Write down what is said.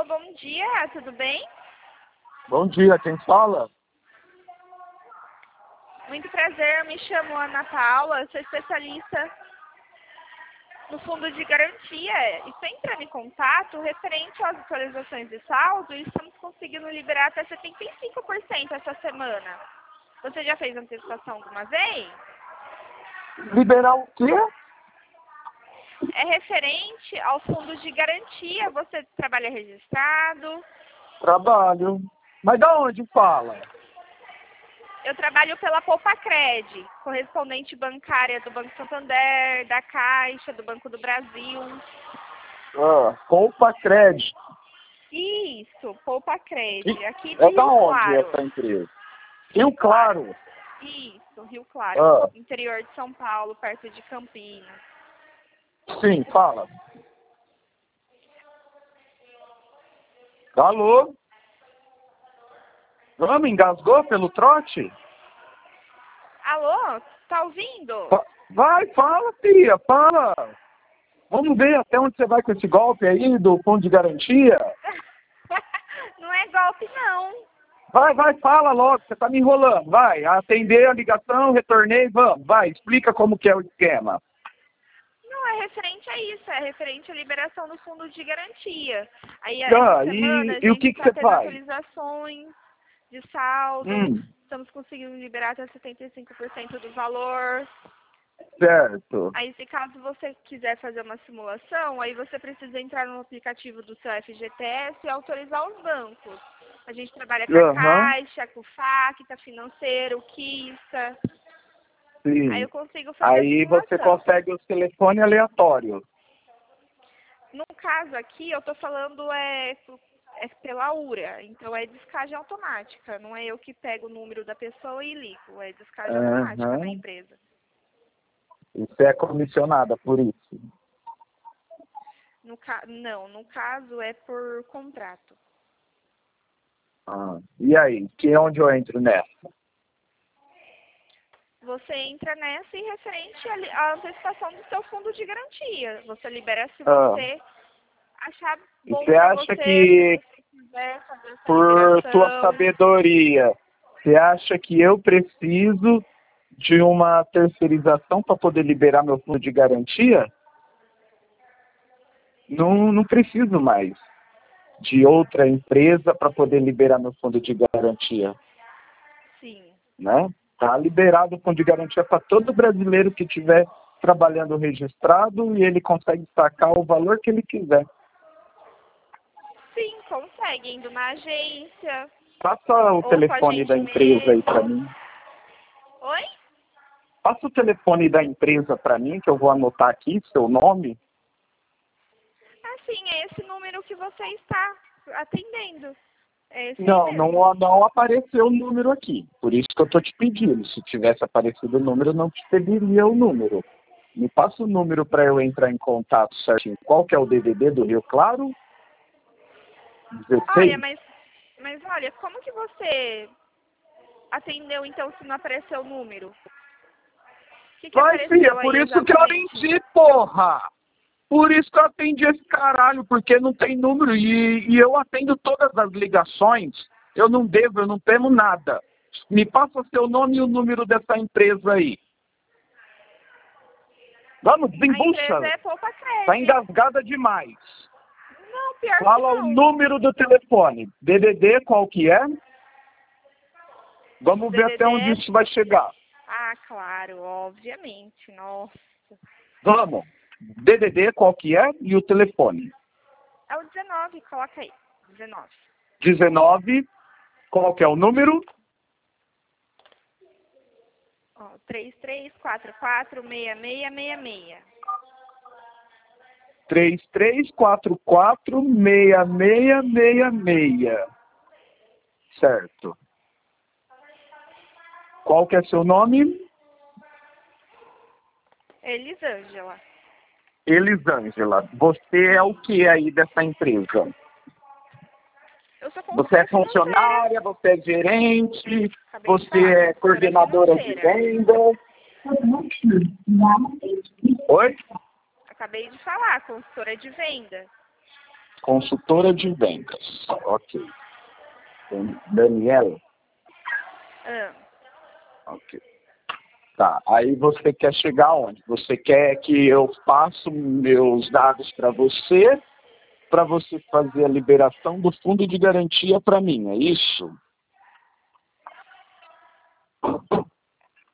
bom dia, tudo bem? Bom dia, quem fala? Muito prazer, me chamo Ana Paula, sou especialista no fundo de garantia. Estou entrando em contato referente às atualizações de saldo e estamos conseguindo liberar até 75% essa semana. Você já fez antecipação alguma vez? Liberar o quê? É referente ao fundo de garantia. Você trabalha registrado? Trabalho. Mas da onde fala? Eu trabalho pela Poupacred, correspondente bancária do Banco Santander, da Caixa, do Banco do Brasil. Poupacred. Isso, Poupacred. Aqui de É da Rio onde Claro. essa empresa? Rio Claro. Isso, Rio Claro. Interior de São Paulo, perto de Campinas. Sim, fala. Alô? Vamos, engasgou pelo trote? Alô, tá ouvindo? Vai, fala, filha, fala. Vamos ver até onde você vai com esse golpe aí do fundo de garantia. Não é golpe, não. Vai, fala logo, você tá me enrolando. Vai, atender a ligação, retornei, vamos. Vai, explica como que é o esquema. Não, é referente a isso, é referente à liberação do fundo de garantia. Aí, essa semana, a e o gente que está você tendo faz? atualizações de saldo, estamos conseguindo liberar até 75% do valor. Certo. Aí, se caso você quiser fazer uma simulação, aí você precisa entrar no aplicativo do seu FGTS e autorizar os bancos. A gente trabalha com a Caixa, com o Facta, Financeiro, Kista. Sim. Aí eu consigo fazer a Aí simulação. você consegue os telefones aleatórios. No caso aqui, eu estou falando é pela URA, então é descagem automática. Não é eu que pego o número da pessoa e ligo, é descagem automática na empresa. Você é comissionada por isso? Não, no caso é por contrato. E aí, onde eu entro nessa? Você entra nessa e referente à antecipação do seu fundo de garantia. Você libera se você achar bom você para acha você, que, se você quiser fazer essa por liberação. sua sabedoria, você acha que eu preciso de uma terceirização para poder liberar meu fundo de garantia? Não preciso mais de outra empresa para poder liberar meu fundo de garantia. Sim. Né? Está liberado o fundo de garantia para todo brasileiro que estiver trabalhando registrado e ele consegue sacar o valor que ele quiser. Sim, consegue, indo na agência. Passa o telefone da empresa aí para mim. Oi? Passa o telefone da empresa para mim, que eu vou anotar aqui, seu nome. Sim, é esse número que você está atendendo. Não apareceu o número aqui. Por isso que eu estou te pedindo. Se tivesse aparecido o número, eu não te pediria o número. Me passa o número para eu entrar em contato certinho. Qual que é o DDD do Rio Claro? 16? Olha, mas olha, como que você atendeu então se não apareceu o número? Que Vai, filha, apareceu por aí isso que eu exatamente? atendi, porra! Por isso que eu atendi esse caralho, porque não tem número. E eu atendo todas as ligações. Eu não temo nada. Me passa seu nome e o número dessa empresa aí. Vamos, desembucha. A empresa é Poupacred. Tá engasgada demais. Não, pior Fala que não. o número do telefone. DDD, qual que é? Vamos ver até onde isso vai chegar. Ah, claro, obviamente. Nossa. Vamos. DDD, qual que é? E o telefone? É o 19, coloca aí. 19. 19, qual que é o número? 33446666. 33446666. Certo. Qual que é seu nome? Elisângela. Elisângela. Você é o que aí dessa empresa? Eu sou Você é funcionária, você é gerente, você é coordenadora de vendas. Oi? Acabei de falar, consultora de venda. Consultora de vendas. Ok. Daniela? Ok. Tá. Aí você quer chegar aonde? Você quer que eu passe meus dados para você fazer a liberação do fundo de garantia para mim, é isso?